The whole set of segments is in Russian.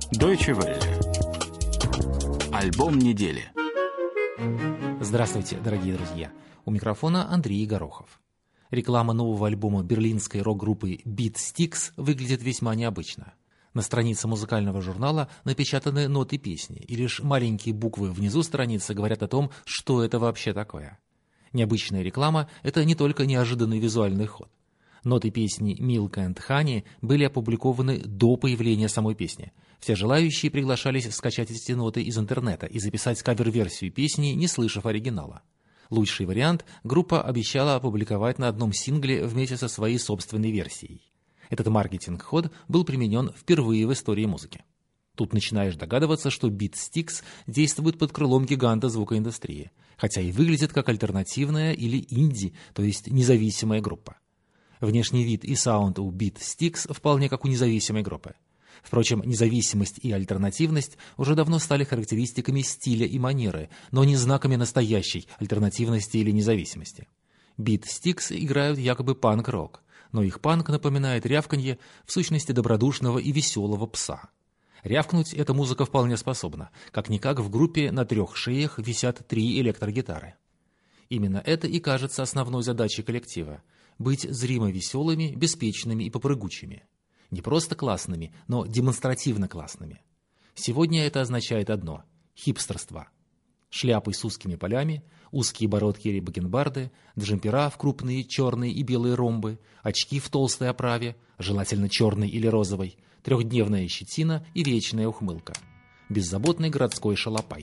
Deutsche Welle. Альбом недели. Здравствуйте, дорогие друзья. У микрофона Андрей Горохов. Реклама нового альбома берлинской рок-группы Beat Sticks выглядит весьма необычно. На странице музыкального журнала напечатаны ноты песни, и лишь маленькие буквы внизу страницы говорят о том, что это вообще такое. Необычная реклама – это не только неожиданный визуальный ход. Ноты песни «Milk and Honey» были опубликованы до появления самой песни. Все желающие приглашались скачать эти ноты из интернета и записать кавер-версию песни, не слышав оригинала. Лучший вариант группа обещала опубликовать на одном сингле вместе со своей собственной версией. Этот маркетинг-ход был применен впервые в истории музыки. Тут начинаешь догадываться, что Beat Sticks действует под крылом гиганта звукоиндустрии, хотя и выглядит как альтернативная или инди, то есть независимая группа. Внешний вид и саунд у Beat Sticks вполне как у независимой группы. Впрочем, независимость и альтернативность уже давно стали характеристиками стиля и манеры, но не знаками настоящей альтернативности или независимости. Beat Sticks играют якобы панк-рок, но их панк напоминает рявканье в сущности добродушного и веселого пса. Рявкнуть эта музыка вполне способна, как-никак в группе на 3 шеях висят 3 электрогитары. Именно это и кажется основной задачей коллектива – быть зримо веселыми, беспечными и попрыгучими. Не просто классными, но демонстративно классными. Сегодня это означает одно – хипстерство. Шляпы с узкими полями, узкие бородки или бакенбарды, джемпера в крупные черные и белые ромбы, очки в толстой оправе, желательно черной или розовой, 3-дневная щетина и вечная ухмылка. Беззаботный городской шалопай.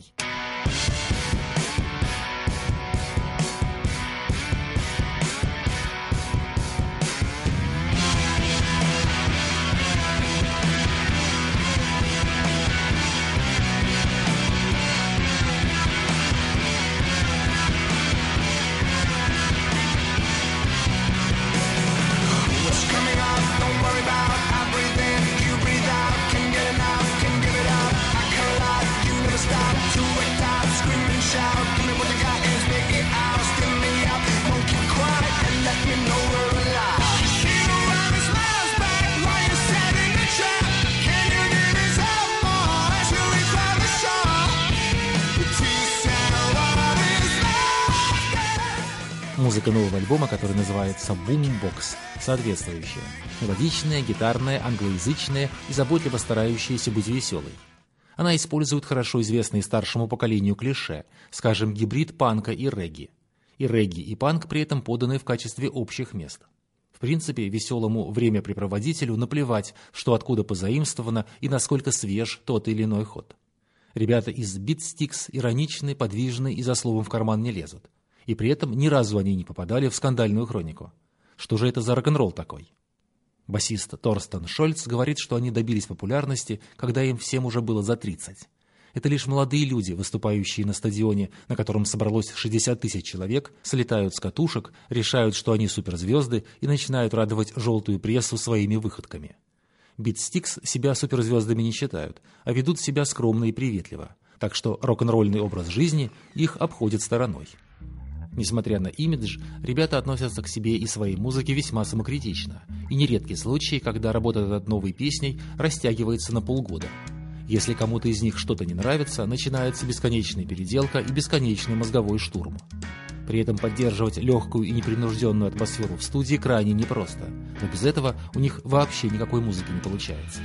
Музыка нового альбома, который называется «Boombox», соответствующая. Мелодичная, гитарная, англоязычная и заботливо старающаяся быть веселой. Она использует хорошо известные старшему поколению клише, скажем, гибрид панка и регги. И регги, и панк при этом поданы в качестве общих мест. В принципе, веселому времяпрепроводителю наплевать, что откуда позаимствовано и насколько свеж тот или иной ход. Ребята из Beat Sticks ироничны, подвижны и за словом в карман не лезут. И при этом ни разу они не попадали в скандальную хронику. Что же это за рок-н-ролл такой? Басист Торстен Шольц говорит, что они добились популярности, когда им всем уже было за 30. Это лишь молодые люди, выступающие на стадионе, на котором собралось 60 тысяч человек, слетают с катушек, решают, что они суперзвезды и начинают радовать желтую прессу своими выходками. Beat Sticks себя суперзвездами не считают, а ведут себя скромно и приветливо. Так что рок-н-ролльный образ жизни их обходит стороной. Несмотря на имидж, ребята относятся к себе и своей музыке весьма самокритично, и нередки случаи, когда работа над новой песней растягивается на полгода. Если кому-то из них что-то не нравится, начинается бесконечная переделка и бесконечный мозговой штурм. При этом поддерживать легкую и непринужденную атмосферу в студии крайне непросто, но без этого у них вообще никакой музыки не получается.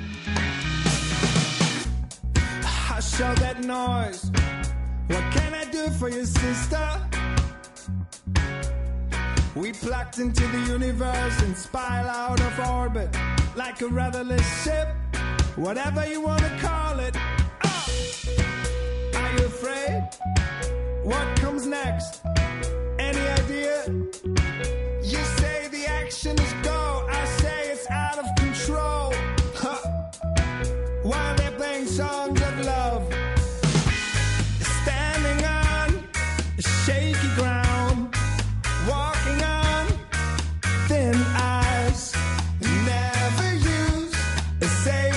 We plucked into the universe and spiral out of orbit like a rudderless ship, whatever you want to call it. Are you afraid? What comes next? Any idea? You say the action is go, I say it's out of control. While they're playing songs of love, standing on shaky ground, walking on thin ice, never use a safe